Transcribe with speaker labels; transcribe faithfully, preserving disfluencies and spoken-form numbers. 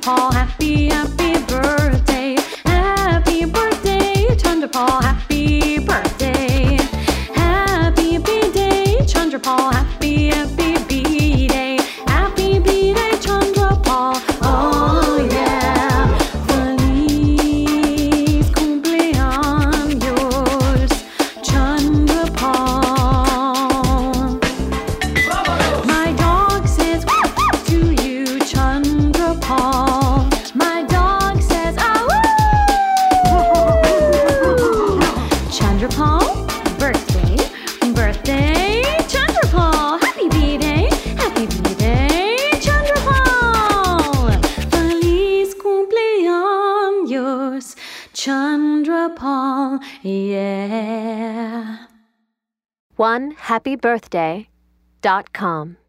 Speaker 1: Chandrapal, happy, happy birthday. Happy birthday, Chandrapal, happy birthday. Happy B-Day, Chandrapal, happy, happy B-Day. Happy B-Day, Chandrapal, oh yeah. Feliz cumpleaños, Chandrapal. My dog says to you, Chandrapal. My dog says, ah, woo! Chandrapal, birthday, birthday, Chandrapal. Happy B-Day, happy B-Day, Chandrapal. Feliz cumpleaños, Chandrapal, yeah.
Speaker 2: one happy birthday dot com